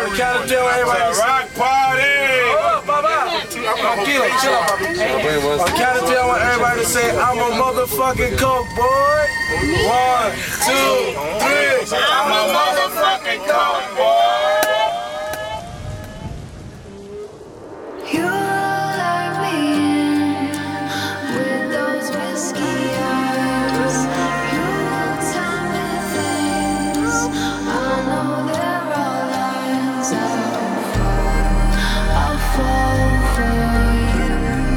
count of 10, everybody. Rock party. Hold up, Baba. Chill out, Bobby. On count of 10, I want everybody to say, I'm a motherfucking coke boy. 1, 2, 3. I'm a motherfucking coke boy. You let me in with those whiskey eyes. You tell me things I know they're all lies. I'll fall for you.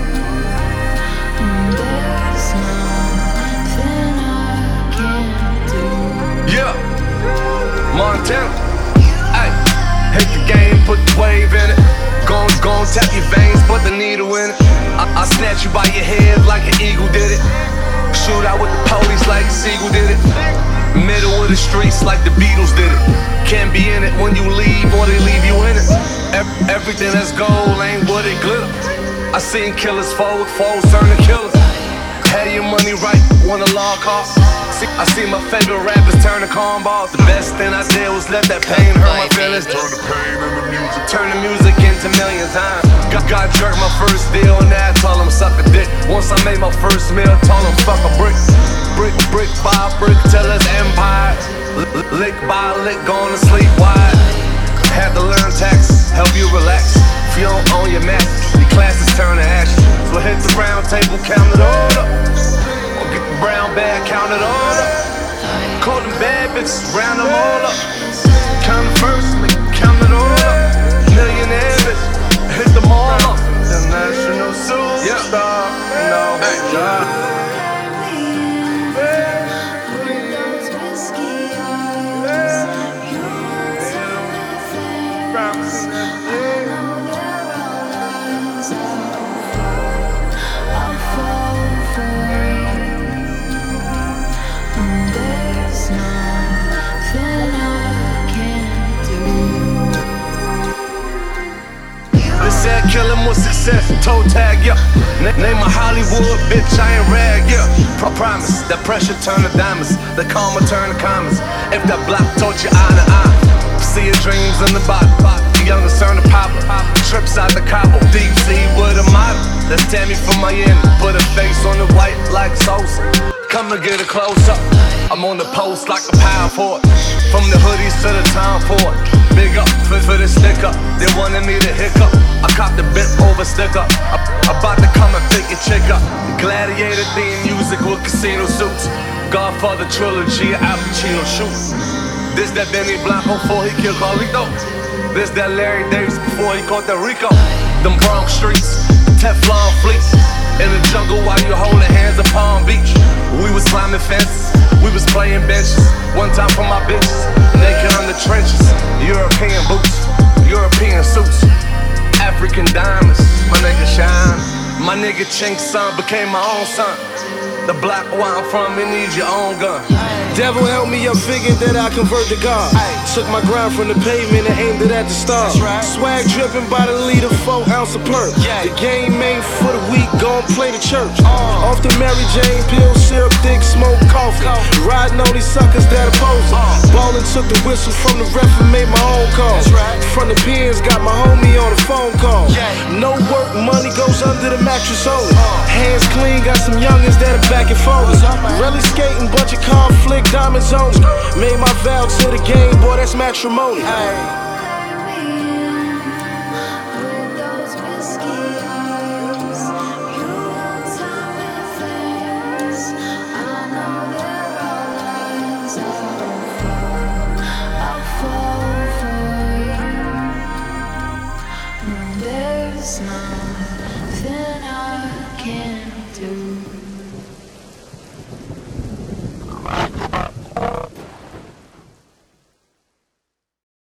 There's nothing I can't do. Yeah, Montana. Ay, hit the game, put the wave in it. Gon' tap your veins, put the needle in it. I snatch you by your head like an eagle did it. Shoot out with the police like Siegel did it. Middle of the streets like the Beatles did it. Can't be in it when you leave or they leave you in it. Everything that's gold ain't what it glitter. I seen killers fold, foes turn to killers. Had your money right, won a law cost. I see my favorite rappers turn to cornballs. The best thing I did was let that pain hurt my feelings. Turn the music into millions. Got jerked my first deal and now I told him suck a dick. Once I made my first meal, told him fuck a brick. Brick by brick till it's empire. Lick by lick, going to sleep wide. Had to learn tax, help you relax. If you don't own your max, your classes turn to ash. So hit the round table, count it all up. Or get the brown bag, count it all up. Call them bad bitches, round them all up. Count it first, count it all up. Millionaire bitch, hit them all up. International superstar, no job. Said kill him with success, toe tag, yeah. Name a Hollywood bitch, I ain't rag, yeah. Promise, that pressure turn to diamonds, the karma turn to commas. If that block told you eye to eye, see your dreams in the bottom. The youngest turn to pop, trips out the Cabo, deep sea with a model. That's Tammy from Miami, put a face on the white like Sosa. Come and get a close up. I'm on the post like a power forward. From the hoodies to the Tom Ford. Big up for the stick up. They wanted me to hiccup. I copped the bent over stick up. About to come and pick your chick up. Gladiator theme music with casino suits. Godfather trilogy, Al Pacino shoots. This that Benny Blanco before he killed Carlito. This that Larry Davis before he caught the Rico. Them Bronx streets, Teflon fleets. In the jungle while you holding hands at Palm Beach. We was climbing fences, we was playing benches. One time for my bitches, naked on the trenches. European boots, European suits, African diamonds, my nigga shine. My nigga Chink's son became my own son. The block where I'm from, it needs your own gun. Devil help me up, figured that I convert to God. Took my grind from the pavement and aimed it at the stars. Swag dripping by the leader, 4 ounce of perk. The game made for the weak, gon' play the church. Off the Mary Jane pill, syrup, thick, smoke, coffee. Riding on these suckers that oppose it. Ballin' took the whistle from the ref and made my own call. From the pins, got my homie on the phone call. No work, money goes under the mattress only. Hands clean, got some youngins that are back and forth. Really skating, bunch of conflict, diamonds on me. Made my vow to the game, boy, that's matrimony. There's nothing I can't do.